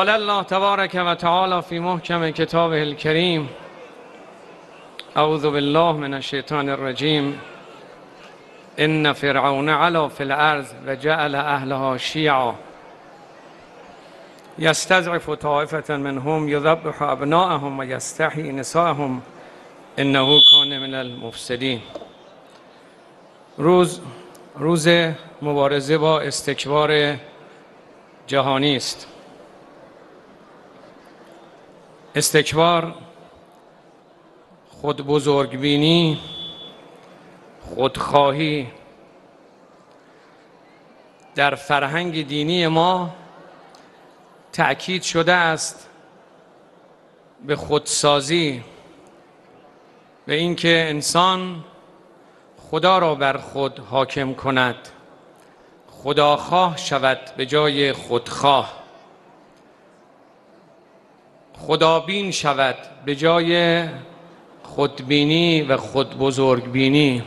قال الله تبارک و تعالی فی محکم کتابه الکریم اعوذ بالله من الشیطان الرجیم ان فرعون علا فی الارض و جعل اهلها شیعا یستضعف طائفة منهم یذبح ابناءهم و یستحیی نساءهم انه کان من المفسدین. روز مبارزه با استکبار جهانی است. استکبار، خود بزرگبینی، خودخواهی در فرهنگ دینی ما تأکید شده است به خودسازی، به اینکه انسان خدا را بر خود حاکم کند، خداخواه شود به جای خودخواه، خدابین شود به جای خودبینی و خود بزرگبینی.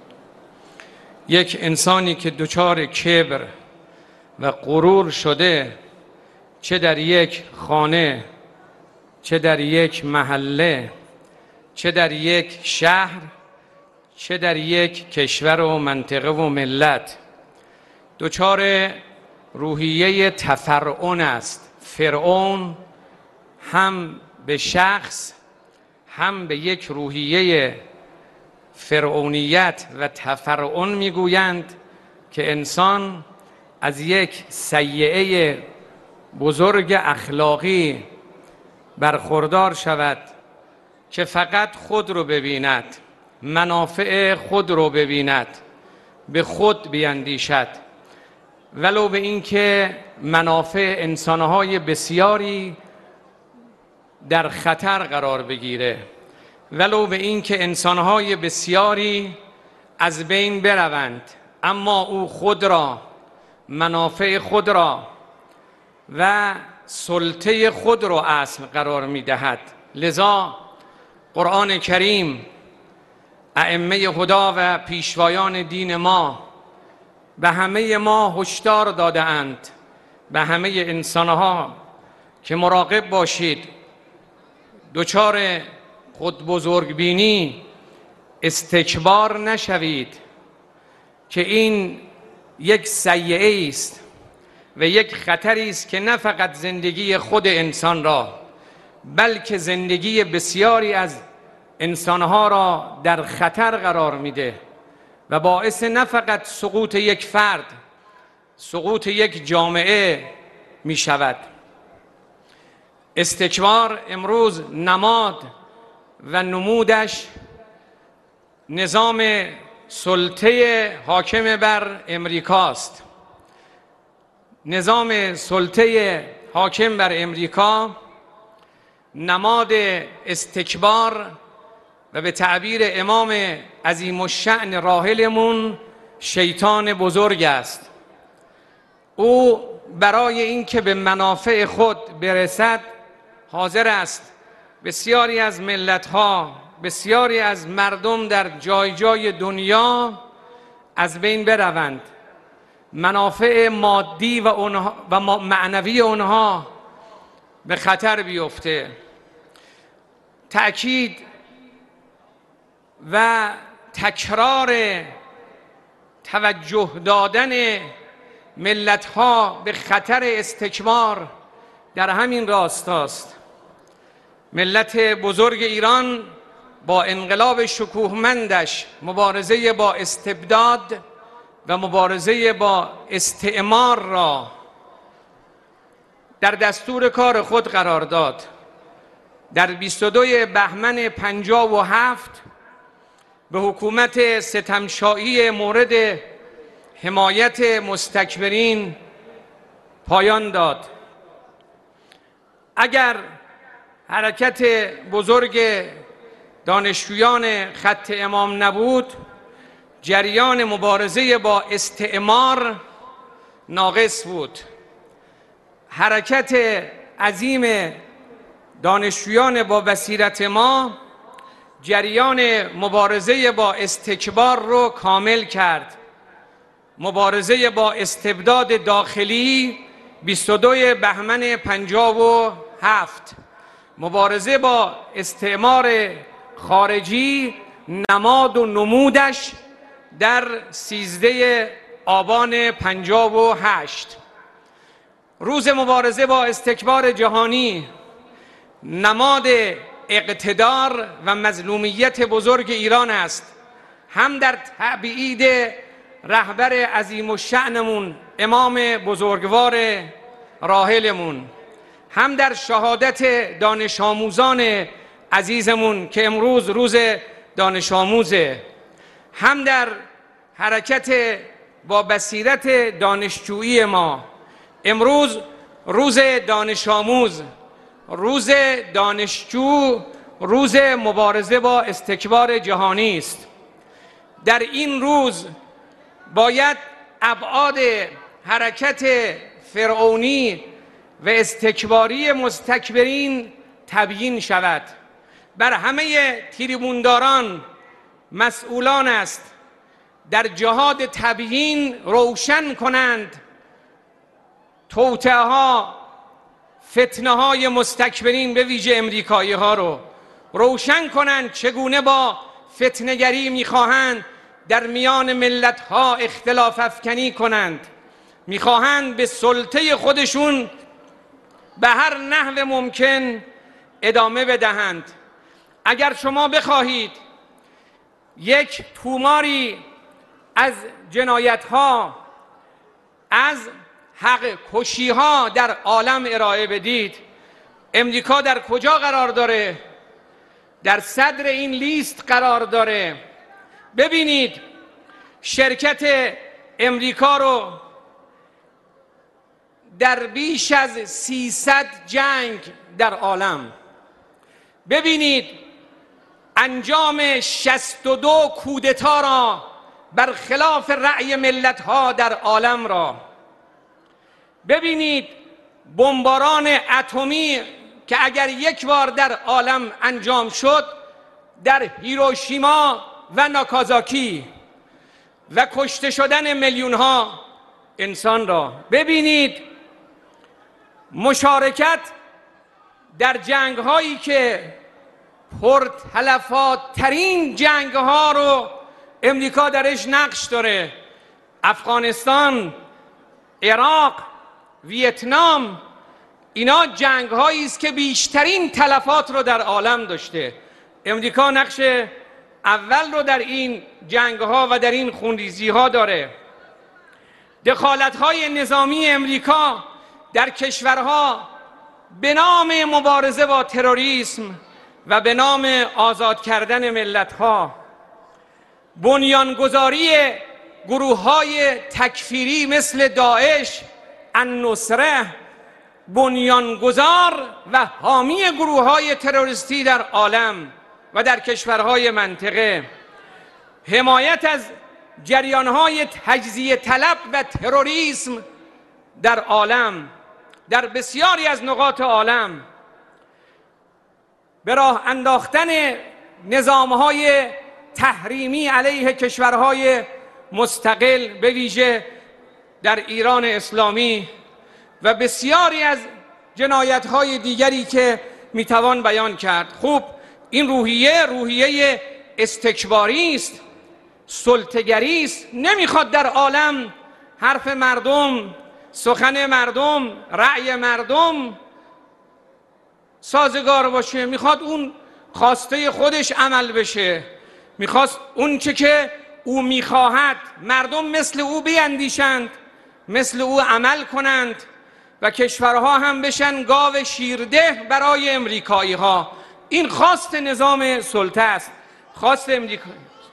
یک انسانی که دچار کبر و غرور شده، چه در یک خانه، چه در یک محله، چه در یک شهر، چه در یک کشور و منطقه و ملت، دچار روحیه تفرعن است. فرعون هم به شخص، هم به یک روحیه فرعونیت و تفرعن میگویند که انسان از یک سیئه بزرگ اخلاقی برخوردار شود که فقط خود رو ببیند، منافع خود رو ببیند، به خود بیندیشد، ولو به اینکه منافع انسانهای بسیاری در خطر قرار بگیره، ولو به اینکه انسانهای بسیاری از بین بروند، اما او خود را، منافع خود را و سلطه خود را اصل قرار می‌دهد. لذا قرآن کریم، ائمه هدا و پیشوایان دین ما به همه ما هشدار داده اند، به همه انسانها که مراقب باشید، دچار خود بزرگبینی، استکبار نشوید که این یک سیئه است و یک خطری است که نه فقط زندگی خود انسان را، بلکه زندگی بسیاری از انسانها را در خطر قرار میده و باعث نه فقط سقوط یک فرد، سقوط یک جامعه می شود. استکبار امروز نماد و نمودش نظام سلطه حاکم بر امریکاست. نظام سلطه حاکم بر امریکا نماد استکبار و به تعبیر امام عظیم الشأن راحلمون شیطان بزرگ است. او برای اینکه به منافع خود برسد حاضر است بسیاری از ملت‌ها، بسیاری از مردم در جای جای دنیا از بین بروند، منافع مادی و معنوی اونها به خطر بیفته. تأکید و تکرار توجه دادن ملت‌ها به خطر استکبار در همین راستاست. ملت بزرگ ایران با انقلاب شکوهمندش مبارزه با استبداد و مبارزه با استعمار را در دستور کار خود قرار داد. در 22 بهمن 57 به حکومت ستمشایی مورد حمایت مستکبرین پایان داد. اگر حرکت بزرگ دانشجویان خط امام نبود، جریان مبارزه با استعمار ناقص بود. حرکت عظیم دانشجویان با بصیرت ما جریان مبارزه با استکبار رو کامل کرد. مبارزه با استبداد داخلی 22 بهمن 57 مبارزه با استعمار خارجی نماد و نمودش در 13 آبان 58 روز مبارزه با استکبار جهانی نماد اقتدار و مظلومیت بزرگ ایران است، هم در تبعید رهبر عظیم الشأنمون امام بزرگوار راحلمون، هم در شهادت دانش آموزان عزیزمون که امروز روز دانش آموزه، هم در حرکت با بصیرت دانشجویی ما. امروز روز دانش آموز، روز دانشجو، روز مبارزه با استکبار جهانی است. در این روز باید ابعاد حرکت فرعونی و استکباری مستکبرین تبیین شود. بر همه تریبونداران مسئولان است در جهاد تبیین روشن کنند توطئه ها، فتنه های مستکبرین به ویژه امریکایی ها رو روشن کنند چگونه با فتنه گری میخواهند در میان ملت ها اختلاف افکنی کنند، میخواهند به سلطه خودشون به هر نحو ممکن ادامه بدهند. اگر شما بخواهید یک توماری از جنایت ها، از حق کشی ها در عالم ارائه بدید، امریکا در کجا قرار داره؟ در صدر این لیست قرار داره. ببینید شرکت امریکا رو در بیش از 300 جنگ در عالم، ببینید انجام 62 کودتا را بر خلاف رأی ملت ها در عالم را، ببینید بمباران اتمی که اگر یک بار در عالم انجام شد در هیروشیما و ناکازاکی و کشته شدن میلیون ها انسان را، ببینید مشارکت در جنگ هایی که پرتلفات ترین جنگ ها رو امریکا درش نقش داره، افغانستان، عراق، ویتنام، اینا جنگ هایی است که بیشترین تلفات رو در عالم داشته. امریکا نقش اول رو در این جنگ ها و در این خونریزی ها داره. دخالت های نظامی امریکا در کشورها به نام مبارزه با تروریسم و به نام آزاد کردن ملت ها، بنیانگذاری گروه های تکفیری مثل داعش، النصره، بنیانگذار و حامی گروه های تروریستی در عالم و در کشورهای منطقه، حمایت از جریان های تجزیه طلب و تروریسم در عالم، در بسیاری از نقاط عالم، به راه انداختن نظامهای تحریمی علیه کشورهای مستقل به ویژه در ایران اسلامی و بسیاری از جنایت‌های دیگری که میتوان بیان کرد. خوب این روحیه استکباری است، سلطه‌گری است، نمیخواد در عالم حرف مردم، سخن مردم، رأی مردم سازگار باشه، میخواد اون خواسته خودش عمل بشه، میخواست اون چه که او میخواهد مردم مثل او بیندیشند، مثل او عمل کنند و کشورها هم بشن گاو شیرده برای امریکایی ها. این خواست نظام سلطه است، خواست امریکا.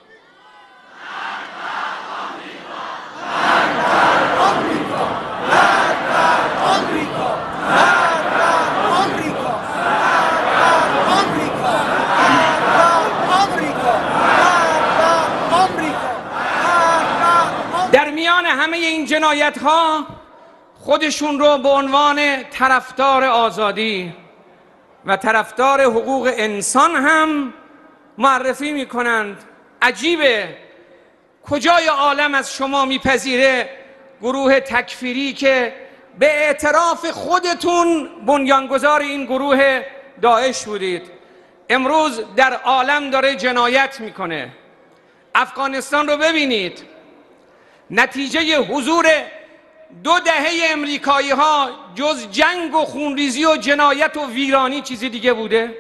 در میان همه این جنایت ها خودشون رو به عنوان طرفدار آزادی و طرفدار حقوق انسان هم معرفی میکنند. عجیبه کجای عالم از شما میپذیره گروه تکفیری که به اعتراف خودتون بنیانگذار این گروه داعش بودید. امروز در عالم داره جنایت میکنه. افغانستان رو ببینید، نتیجه حضور 2 دهه امریکایی ها جز جنگ و خونریزی و جنایت و ویرانی چیزی دیگه بوده؟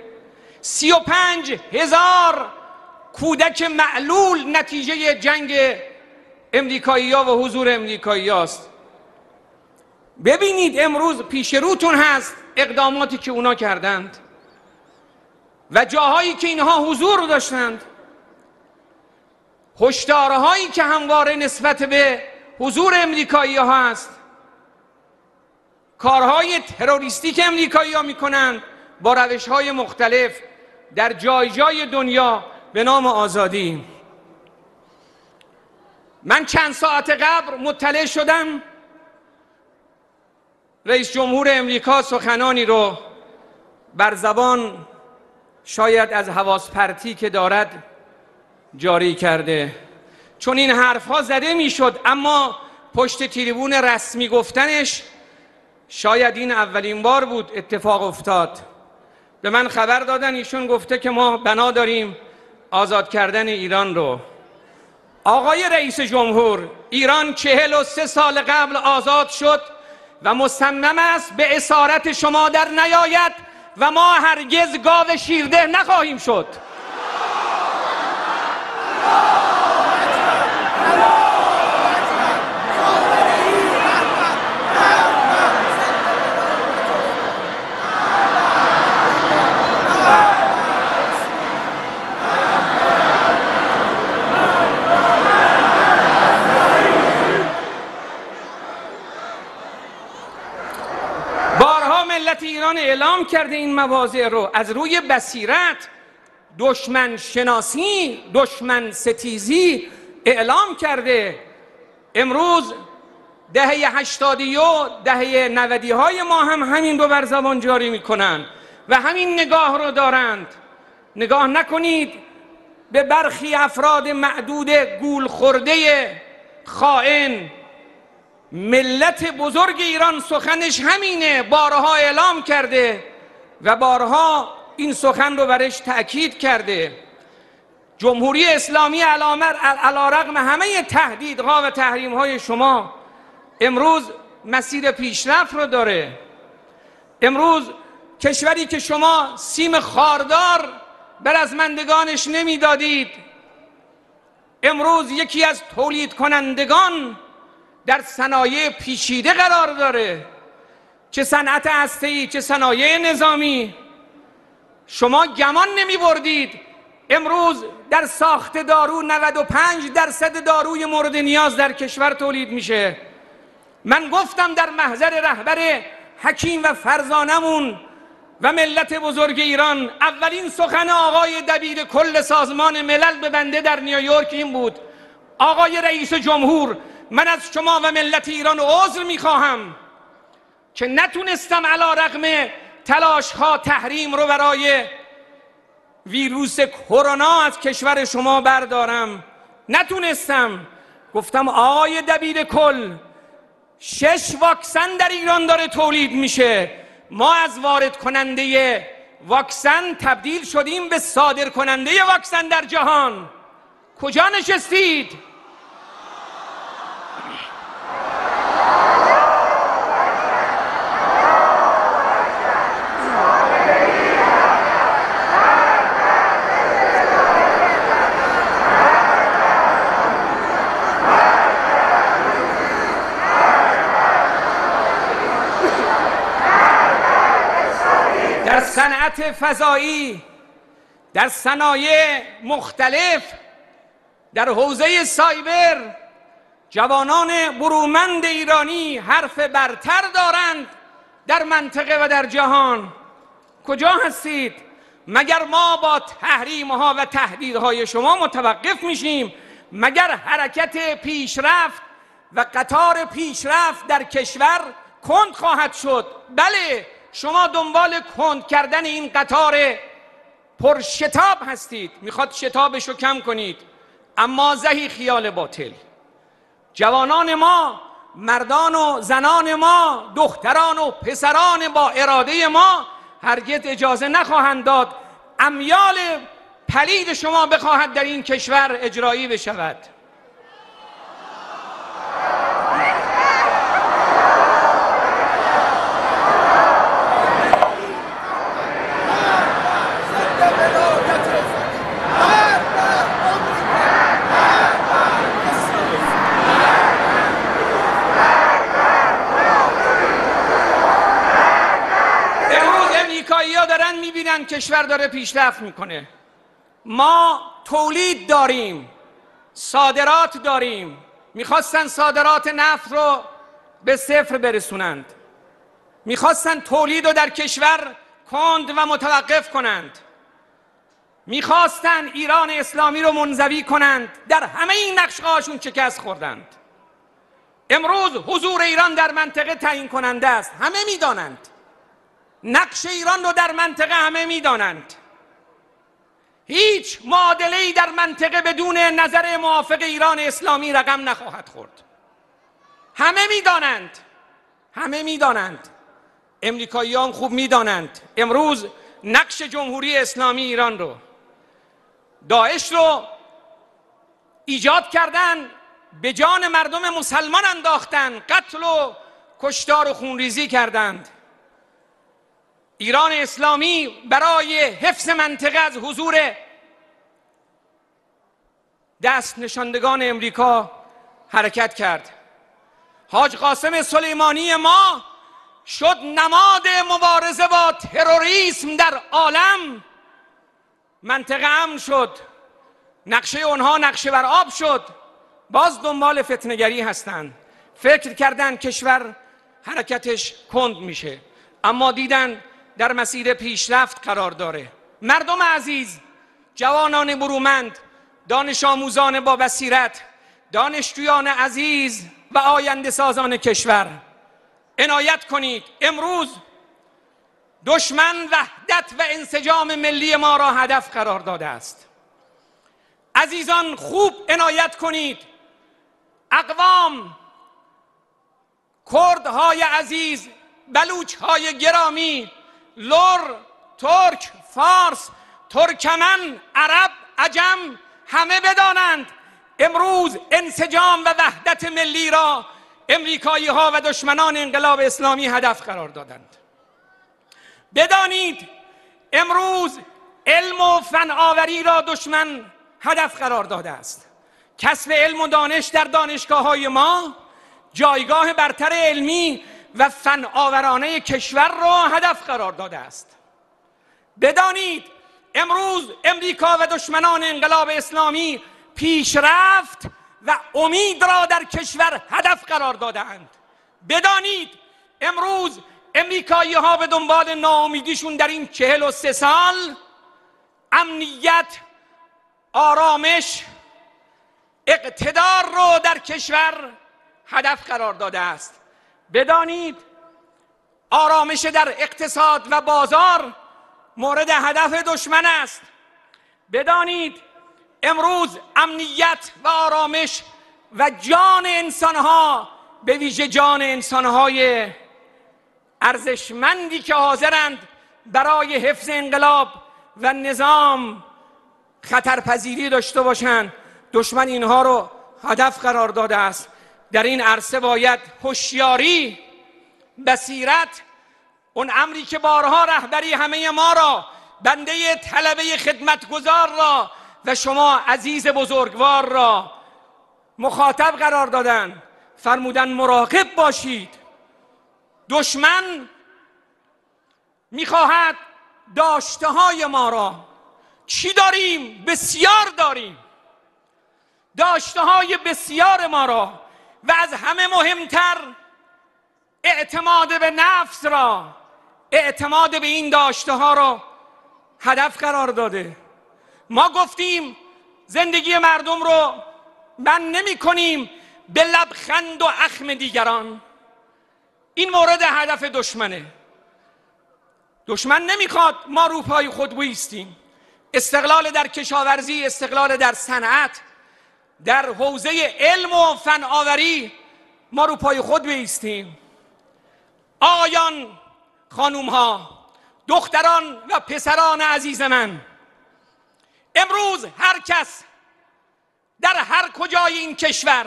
35,000 کودک معلول نتیجه جنگ امریکایی ها و حضور امریکایی هاست. ببینید امروز پیش روتون هست اقداماتی که اونا کردند و جاهایی که اینها حضور داشتند، هشدارهایی که همواره نسبت به حضور امریکایی ها هست، کارهای تروریستی که امریکایی ها میکنند با روش های مختلف در جای جای دنیا به نام آزادی. من چند ساعت قبل مطلع شدم رئیس جمهور امریکا سخنانی رو بر زبان شاید از حواس پرتی که دارد جاری کرده، چون این حرفها زده میشد اما پشت تریبون رسمی گفتنش شاید این اولین بار بود اتفاق افتاد. به من خبر دادن ایشون گفته که ما بنا داریم آزاد کردن ایران رو. آقای رئیس جمهور، ایران 43 سال قبل آزاد شد و مصمم است به اسارت شما در نیاید و ما هرگز گاو شیرده نخواهیم شد. ملت ایران اعلام کرده این مواضع رو از روی بصیرت، دشمن شناسی، دشمن ستیزی اعلام کرده. امروز دهه 80 و دهه 90 های ما هم همین رو بر زبان جاری میکنن و همین نگاه رو دارند. نگاه نکنید به برخی افراد معدود گول خورده خائن. ملت بزرگ ایران سخنش همینه، بارها اعلام کرده و بارها این سخن رو برش تأکید کرده. جمهوری اسلامی علیرغم همه تهدیدها و تحریم‌های شما امروز مسیر پیشرفت رو داره. امروز کشوری که شما سیم خاردار به رزمندگانش نمیدادید، امروز یکی از تولید کنندگان در صنایع پیچیده قرار داره، چه صنعت هسته‌ای چه صنایع نظامی. شما گمان نمی بردید امروز در ساخت دارو 95% داروی مورد نیاز در کشور تولید میشه. من گفتم در محضر رهبر حکیم و فرزانمون و ملت بزرگ ایران، اولین سخن آقای دبیر کل سازمان ملل به بنده در نیویورک این بود: آقای رئیس جمهور، من از شما و ملت ایران عذر میخواهم که نتونستم علیرغم تلاش‌ها تحریم رو برای ویروس کرونا از کشور شما بردارم. نتونستم. گفتم آقای دبیر کل، 6 واکسن در ایران داره تولید میشه. ما از وارد کننده واکسن تبدیل شدیم به صادر کننده واکسن در جهان. کجا نشستید؟ در صنعت فضایی، در صنایع مختلف، در حوزه سایبر جوانان برومند ایرانی حرف برتر دارند در منطقه و در جهان. کجا هستید؟ مگر ما با تحریم‌ها و تهدیدهای شما متوقف میشیم؟ مگر حرکت پیشرفت و قطار پیشرفت در کشور کند خواهد شد؟ بله، شما دنبال کند کردن این قطار پرشتاب هستید، میخواد شتابش رو کم کنید، اما زهی خیال باطل. جوانان ما مردان و زنان ما، دختران و پسران با اراده ما هرگز اجازه نخواهند داد امیال پلید شما بخواهد در این کشور اجرایی بشود. دارن میبینن کشور داره پیشرفت میکنه. ما تولید داریم، صادرات داریم. میخواستن صادرات نفت رو به صفر برسونند، میخواستن تولید رو در کشور کند و متوقف کنند، میخواستن ایران اسلامی رو منزوی کنند. در همه این نقشه‌هاشون شکست خوردند. امروز حضور ایران در منطقه تعیین کننده است. همه میدانند نقش ایران رو در منطقه، همه میدانند. هیچ معادله‌ای در منطقه بدون نظر موافق ایران اسلامی رقم نخواهد خورد. همه میدانند، همه میدانند. امریکایی‌ها خوب میدانند. امروز نقش جمهوری اسلامی ایران رو، داعش رو ایجاد کردن، به جان مردم مسلمان انداختن، قتل و کشتار و خونریزی کردند. ایران اسلامی برای حفظ منطقه از حضور دست نشاندگان امریکا حرکت کرد. حاج قاسم سلیمانی ما شد نماد مبارزه با تروریسم در عالم. منطقه امن شد، نقشه اونها نقشه بر آب شد. باز دنبال فتنه‌گری هستند. فکر کردن کشور حرکتش کند میشه، اما دیدن در مسیر پیشرفت قرار داره. مردم عزیز، جوانان برومند، دانش آموزان با بصیرت، دانشجویان عزیز و آینده سازان کشور، عنایت کنید. امروز دشمن وحدت و انسجام ملی ما را هدف قرار داده است. عزیزان خوب عنایت کنید. اقوام، کردهای عزیز، بلوچهای گرامی، لر، ترک، فارس، ترکمن، عرب، عجم، همه بدانند امروز انسجام و وحدت ملی را امریکایی ها و دشمنان انقلاب اسلامی هدف قرار دادند. بدانید امروز علم و فناوری را دشمن هدف قرار داده است. کسب علم و دانش در دانشگاه های ما جایگاه برتر علمی و فناورانه کشور را هدف قرار داده است. بدانید امروز امریکا و دشمنان انقلاب اسلامی پیشرفت و امید را در کشور هدف قرار دادند. بدانید امروز امریکایی ها به دنبال ناامیدیشون در این 43 سال امنیت، آرامش، اقتدار رو در کشور هدف قرار داده است. بدانید آرامش در اقتصاد و بازار مورد هدف دشمن است. بدانید امروز امنیت و آرامش و جان انسانها، به ویژه جان انسانهای ارزشمندی که حاضرند برای حفظ انقلاب و نظام خطرپذیری داشته باشند، دشمن اینها رو هدف قرار داده است. در این عرصه باید هوشیاری، بصیرت، اون امری که بارها رهبری همه ما را، بنده طلبه خدمتگزار را و شما عزیز بزرگوار را مخاطب قرار دادن، فرمودن مراقب باشید. دشمن میخواهد داشته های ما را، چی داریم؟ بسیار داریم، داشته های بسیار ما را و از همه مهمتر اعتماد به نفس را، اعتماد به این داشته ها را هدف قرار داده. ما گفتیم زندگی مردم رو من نمی کنیم به لبخند و اخم دیگران. این مورد هدف دشمنه. دشمن نمیخواد ما رو پای خود بایستیم. استقلال در کشاورزی، استقلال در صنعت، در حوزه علم و فناوری ما رو پای خود بایستیم. آقایان، خانوم ها، دختران و پسران عزیز من، امروز هر کس در هر کجای این کشور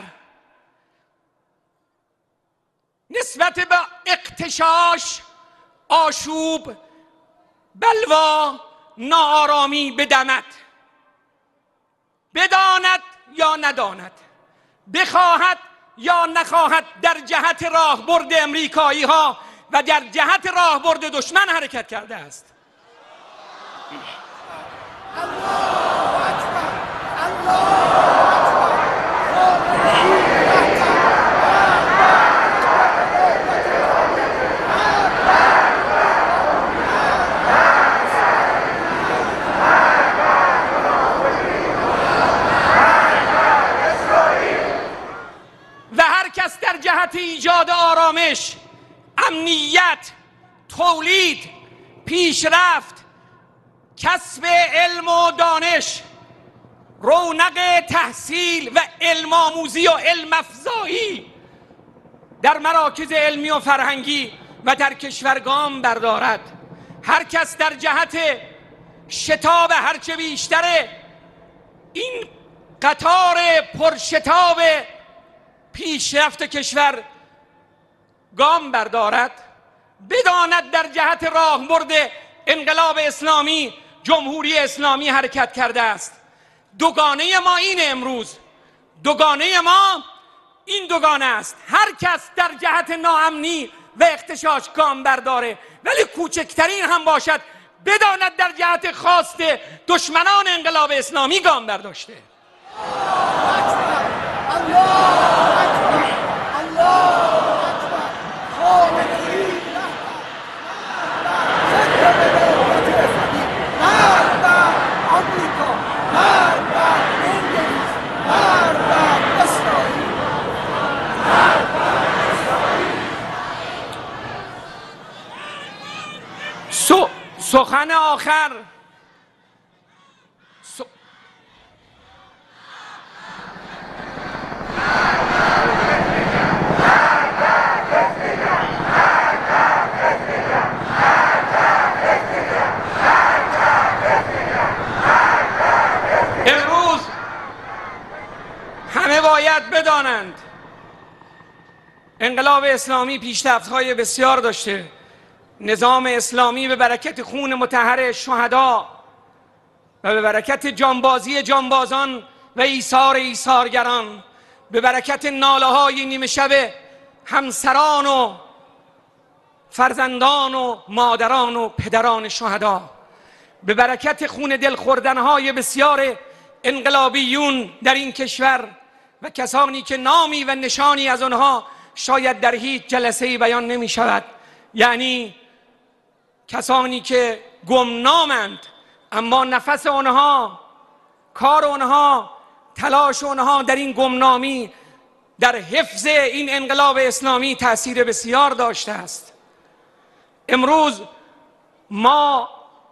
نسبت به اغتشاش، آشوب، بلوا، ناآرامی بدمد، بداند یا نداند، بخواهد یا نخواهد، در جهت راهبرد امریکایی ها و در جهت راهبرد دشمن حرکت کرده است. در جهت ایجاد آرامش، امنیت، تولید، پیشرفت، کسب علم و دانش، رونق تحصیل و علم آموزی و علم افزایی در مراکز علمی و فرهنگی و در کشور گام بردارد. هر کس در جهت شتاب هرچه بیشتر این قطار پرشتاب پیشرفت کشور گام بردارد، بداند در جهت راهبرد انقلاب اسلامی، جمهوری اسلامی حرکت کرده است. دوگانه ما اینه، امروز دوگانه ما این دوگانه است. هر کس در جهت ناامنی و اغتشاش گام برداره، ولی کوچکترین هم باشد، بداند در جهت خواست دشمنان انقلاب اسلامی گام برداشته. سخن آخر امروز همه باید بدانند انقلاب اسلامی پیشرفت‌های بسیار داشته. نظام اسلامی به برکت خون مطهر شهدا و به برکت جانبازی جانبازان و ایثار ایثارگران، به برکت ناله‌های نیمه شب همسران و فرزندان و مادران و پدران شهدا، به برکت خون دل خوردن‌های بسیار انقلابیون در این کشور و کسانی که نامی و نشانی از آنها شاید در هیچ جلسه‌ای بیان نمی شود، یعنی کسانی که گمنامند اما نفس آنها، کار آنها، تلاش آنها در این گمنامی در حفظ این انقلاب اسلامی تأثیر بسیار داشته است. امروز ما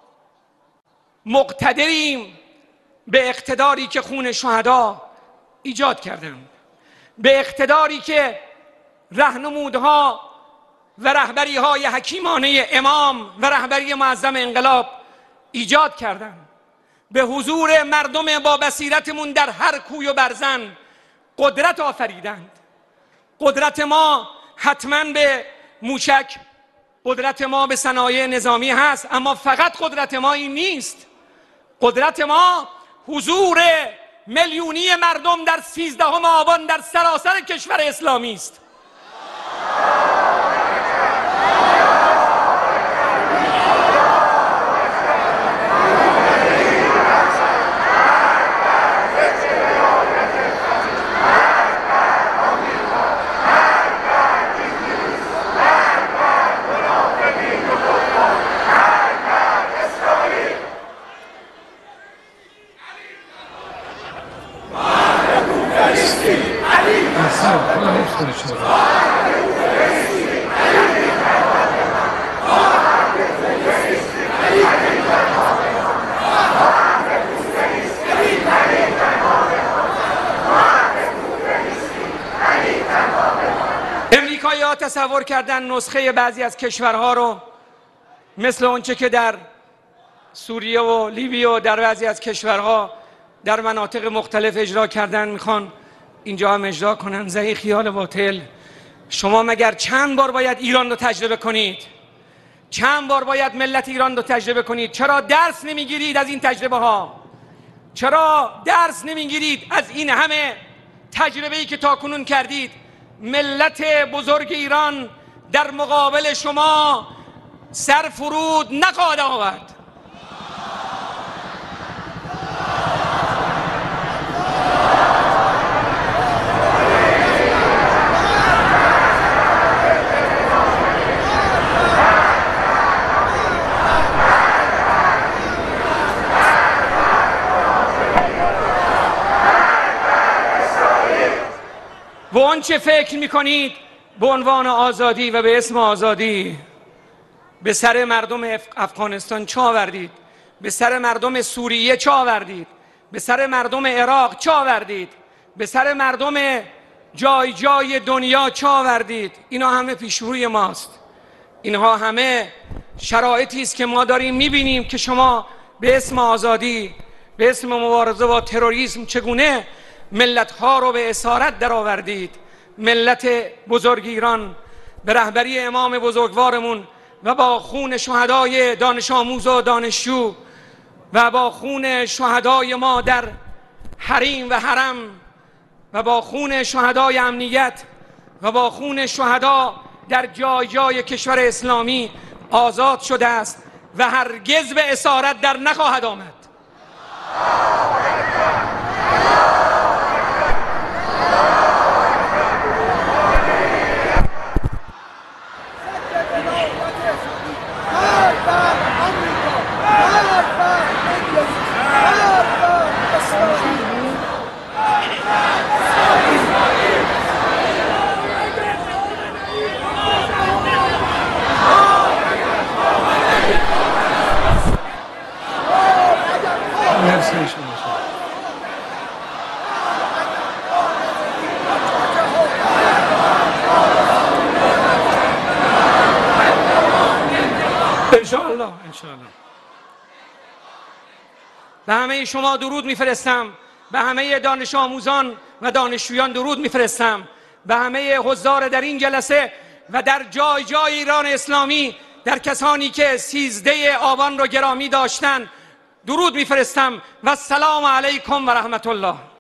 مقتدریم به اقتداری که خون شهدا ایجاد کردند، به اقتداری که راهنمودها و رهبری های حکیمانه امام و رهبری معظم انقلاب ایجاد کردند. به حضور مردم با بصیرتمون در هر کوی و برزن قدرت آفریدند. قدرت ما حتما به موشک، قدرت ما به صنایع نظامی هست، اما فقط قدرت ما این نیست. قدرت ما حضور میلیونی مردم در 13 آبان در سراسر کشور اسلامی است. تصور کردن نسخه بعضی از کشورها رو مثل اونچه که در سوریه و لیبی و در بعضی از کشورها در مناطق مختلف اجرا کردن، میخوان اینجا هم اجرا کنن. زهی خیال باطل. شما مگر چند بار باید ایران رو تجربه کنید؟ چند بار باید ملت ایران رو تجربه کنید؟ چرا درس نمیگیرید از این تجربه ها؟ چرا درس نمیگیرید از این همه تجربه‌ای که تاکنون کردید؟ ملت بزرگ ایران در مقابل شما سر فرود نخواهد آورد. و آنچه فکر میکنید به عنوان آزادی و به اسم آزادی به سر مردم افغانستان چه آوردید؟ به سر مردم سوریه چه آوردید؟ به سر مردم عراق چه آوردید؟ به سر مردم جای جای دنیا چه آوردید؟ اینا همه پیشروی ماست. اینها همه شرایطی است که ما داریم میبینیم که شما به اسم آزادی، به اسم مبارزه با تروریسم چگونه ملت‌ها رو به اسارت درآوردید. ملت بزرگ ایران به رهبری امام بزرگوارمون و با خون شهدای دانش آموز و دانشجو و با خون شهدای ما در حریم و حرم و با خون شهدای امنیت و با خون شهدا در جای جای کشور اسلامی آزاد شده است و هرگز به اسارت در نخواهد آمد. انشاءالله. به همه شما درود میفرستم، به همه دانش آموزان و دانشجویان درود میفرستم، به همه حضار در این جلسه و در جای جای ایران اسلامی، در کسانی که 13 آبان رو گرامی داشتن درود میفرستم و السلام علیکم و رحمت الله.